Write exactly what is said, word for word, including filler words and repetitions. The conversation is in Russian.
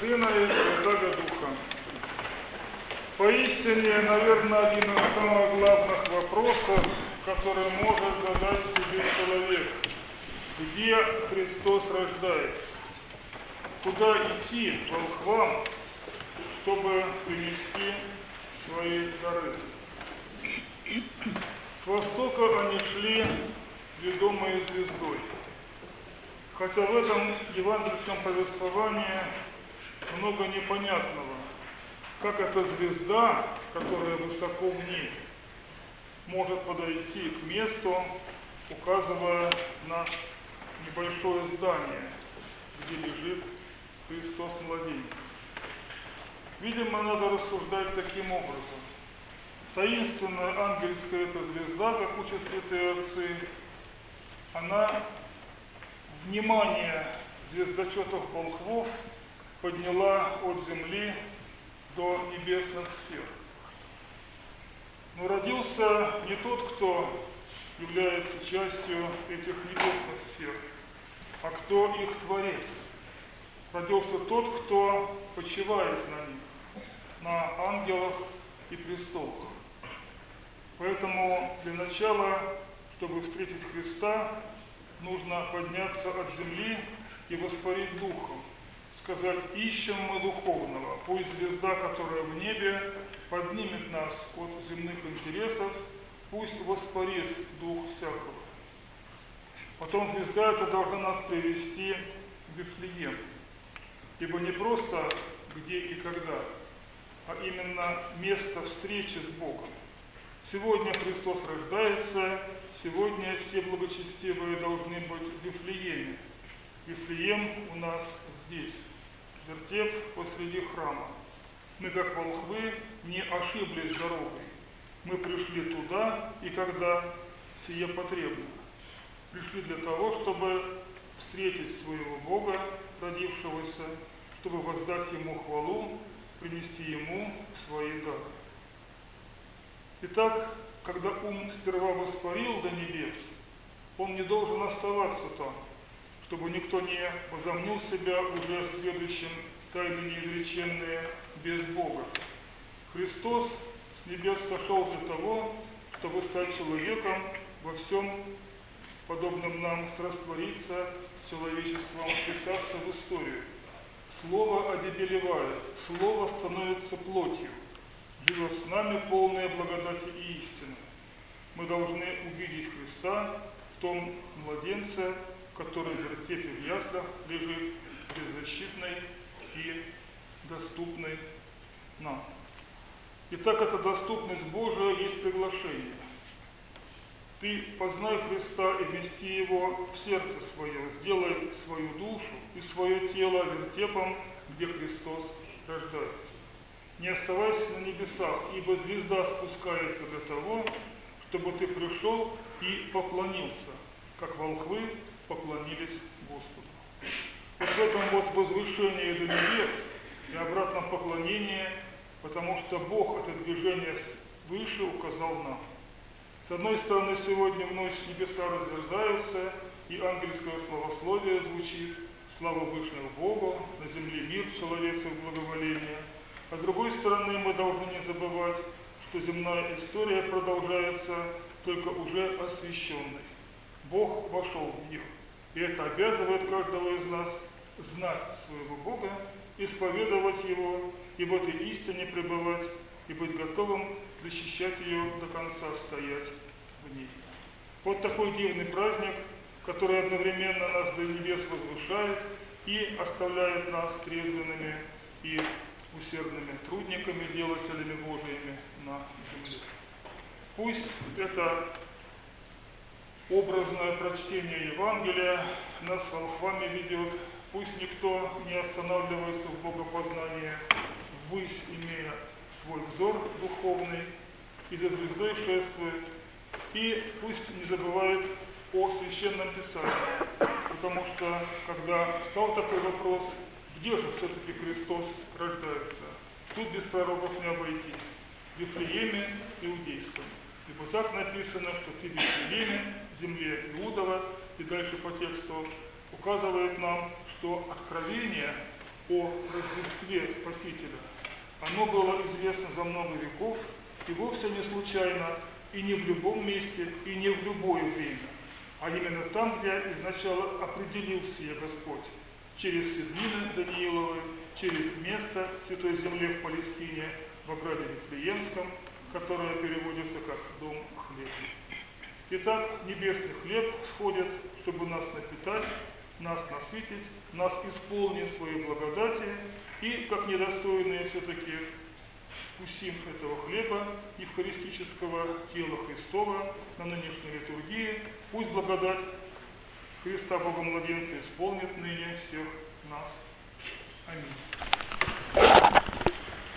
Сына и Святаго Духа. Поистине, наверное, один из самых главных вопросов, который может задать себе человек. Где Христос рождается? Куда идти волхвам, чтобы принести свои дары? С востока они шли, ведомые звездой. Хотя в этом евангельском повествовании много непонятного. Как эта звезда, которая высоко в небе, может подойти к месту, указывая на небольшое здание, где лежит Христос-младенец. Видимо, надо рассуждать таким образом. Таинственная ангельская эта звезда, как учат святые отцы, она внимание звездочетов волхвов подняла от земли до небесных сфер. Но родился не тот, кто является частью этих небесных сфер, а кто их творец. Родился тот, кто почивает на них, на ангелах и престолах. Поэтому для начала, чтобы встретить Христа, нужно подняться от земли и воспарить духом. Сказать: ищем мы духовного, пусть звезда, которая в небе, поднимет нас от земных интересов, пусть воспарит дух всякого. Потом звезда эта должна нас привести в Вифлеем. Ибо не просто где и когда, а именно место встречи с Богом. Сегодня Христос рождается, сегодня все благочестивые должны быть в Вифлееме. Вифлеем у нас здесь, вертеп посреди храма. Мы, как волхвы, не ошиблись дорогой. Мы пришли туда, и когда сие потребно. Пришли для того, чтобы встретить своего Бога, родившегося, чтобы воздать Ему хвалу, принести Ему свои дары. Итак, когда ум сперва воспарил до небес, он не должен оставаться там, чтобы никто не возомнил себя уже следующим тайны неизреченные без Бога. Христос с небес сошел для того, чтобы стать человеком, во всем подобном нам сраствориться с человечеством, вписаться в историю. Слово одебелевает, Слово становится плотью, живет с нами полная благодати и истины. Мы должны увидеть Христа в том младенце, который в вертепе в яслях лежит, беззащитный и доступный нам. Итак, эта доступность Божия есть приглашение. Ты познай Христа и вмести Его в сердце свое, сделай свою душу и свое тело вертепом, где Христос рождается. Не оставайся на небесах, ибо звезда спускается для того, чтобы ты пришел и поклонился, как волхвы поклонились Господу. Вот в этом вот возвышении до небес и обратном поклонении, потому что Бог это движение выше указал нам. С одной стороны, сегодня в ночь небеса разверзаются, и ангельское славословие звучит: слава Вышнему Богу, на земле мир, человецев благоволение. А с другой стороны, мы должны не забывать, что земная история продолжается только уже освященной. Бог вошел в нее, и это обязывает каждого из нас знать своего Бога, исповедовать Его, и в этой истине пребывать, и быть готовым защищать ее до конца, стоять в ней. Вот такой дивный праздник, который одновременно нас до небес возвышает и оставляет нас трезвенными и усердными трудниками, делателями Божиими на земле. Пусть это образное прочтение Евангелия нас с волхвами ведет, пусть никто не останавливается в богопознании, ввысь имея свой взор духовный, и за звездой шествует, и пусть не забывает о Священном Писании, потому что, когда стал такой вопрос, где же все-таки Христос рождается, тут без пророков не обойтись, в Вифлееме Иудейском. Ибо так написано, что ты в Вифлееме, земле Иудова, и дальше по тексту указывает нам, что откровение о Рождестве Спасителя, оно было известно за много веков и вовсе не случайно, и не в любом месте, и не в любое время, а именно там, где изначально определил себе Господь, через седмины Данииловы, через место в Святой Земле в Палестине, в ограде Вифлеемском, которое переводится как «дом хлеба». Итак, небесный хлеб сходит, чтобы нас напитать, нас насытить, нас исполнить своей благодати, и, как недостойные, все-таки вкусим этого хлеба евхаристического тела Христова на нынешней литургии. Пусть благодать Христа Бога Младенца исполнит ныне всех нас. Аминь.